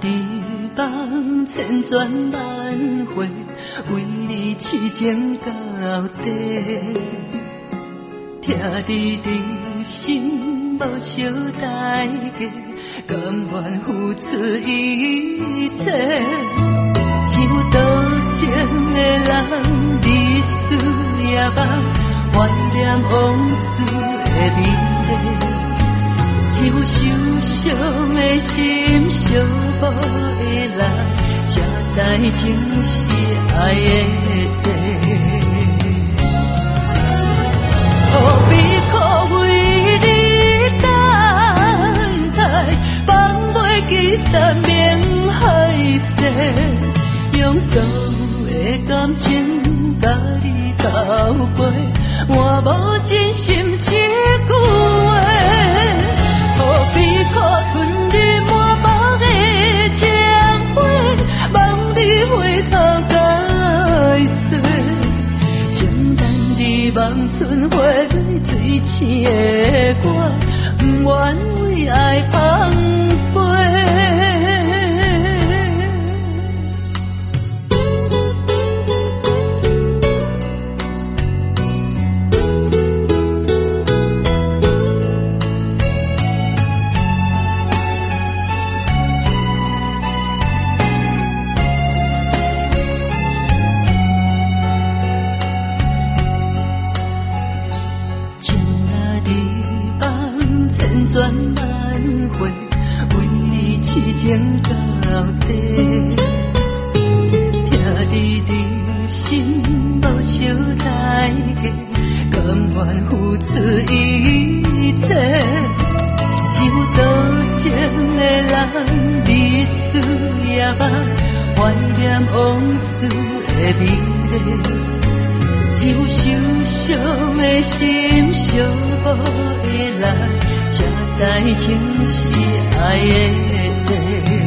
伫梦千转万回，为你痴情到底。听伫你心无小代价，甘愿付出一切。像多情的人，你思也梦，怀念往事的美丽。只有受伤的心，寂寞的人，才知情是爱的多。何必可为你等待，放袂记山盟海誓，用所有的感情甲你交陪，换无真心一句话。何必可吞你满腹的情花，望你回头解释。简单的望春花，水青的歌，不愿为爱放飞。千转万回，为你痴情到底。听伫你心无小代价，甘愿付出一切。只有多情的人，你思也梦，怀念往事的美丽。只有受伤的心，寂寞的人，才知情是爱的多。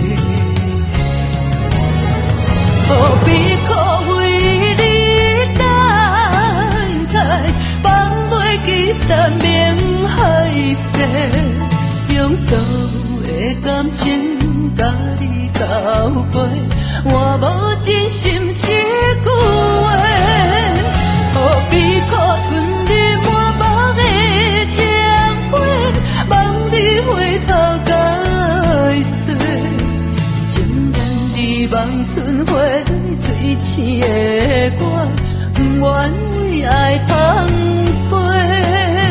何必可为你等待，放袂记山盟海誓，用所有的感情甲你交陪，换无真心一句话。何必可吞你满腹的情花，望你回头解释。简单的望春花，水青的歌，不愿为爱放飞。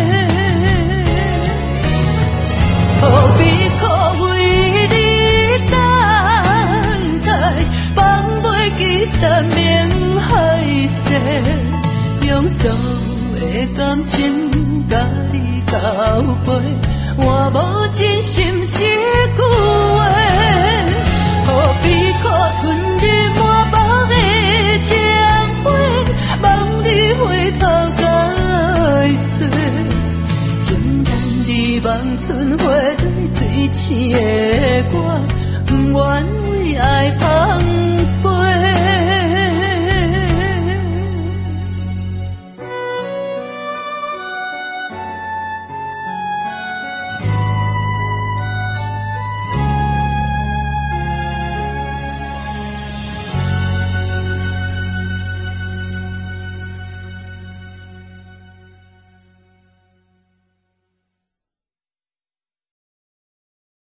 何必可为你等待，放袂记山盟海誓，用所有的感情甲你交陪，换无真心一句话。何必可吞你满腹的情花，望你回头解释。简单的望春花，水青的歌，不愿为爱放